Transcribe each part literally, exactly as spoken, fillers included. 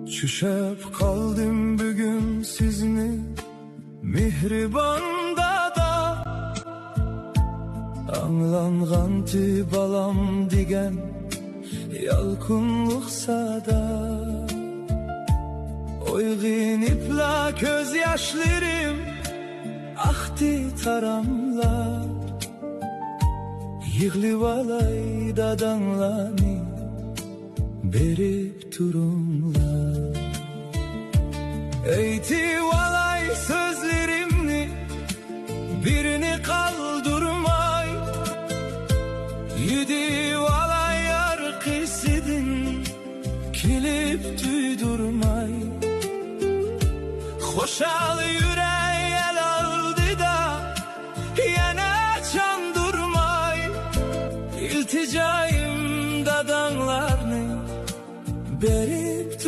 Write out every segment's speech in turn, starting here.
Çüşep kaldım bugün sizni mihribanda da, anlanğanti balam digen yalqınlıqsa da. Oyğinipla köz yaşlarım ahdi taramlar, yığılıp alay dadanlani berip turumlar. Eyti valay sözlerimni birini kaldırmay, yedi valay arkasıdın kilip duydurmay. Hoşal yüreği el aldı da yana çandırmay. İlticayım dadanlarını berip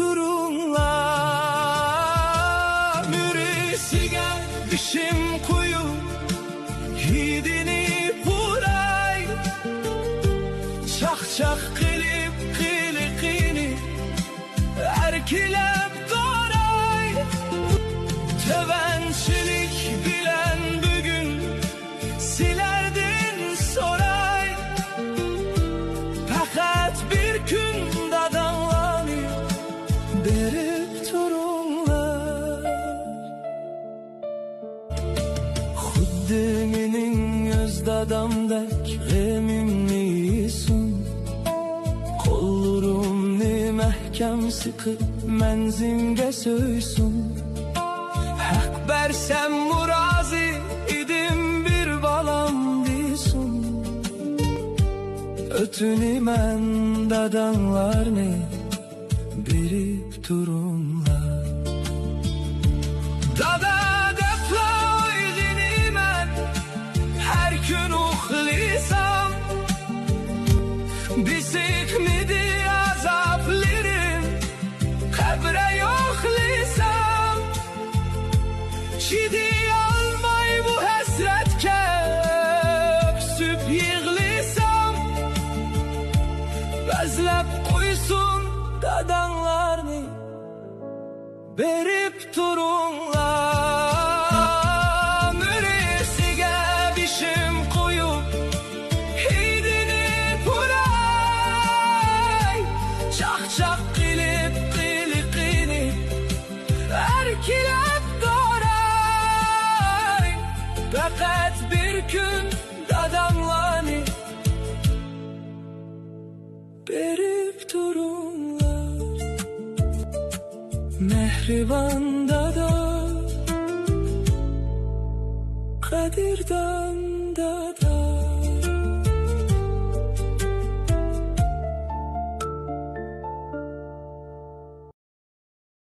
turunlar. Mürisiga işim kuyu hidini puray, çak çak kılıp kılıkını erkilep doray. Tevençilik bilen bugün silerdin soray. Fakat bir gün dadanlanı berip turunlar. Xuddi mening öz dadamdek g'emimnisun, qo'llarimni mahkam siqib manzimga so'ysun. Hak versem murazi idim bir balam disun. Ötünümen dadanlarını berip turunlar. Dada defla oyğinümen her gün uxlisam, bisik midi azaplarım kabre yoxlisam. Çidi almay bu hasretke öpsüp yığlisam, bezlep koysun dadanlarını berip turunlar. Mürisiga bişim koyup hidini puray, çak çak kılıp kılıkını erkilep doray. Fakat bir gün dadanlanı berip turunlar. Mehriban dada, kadir da.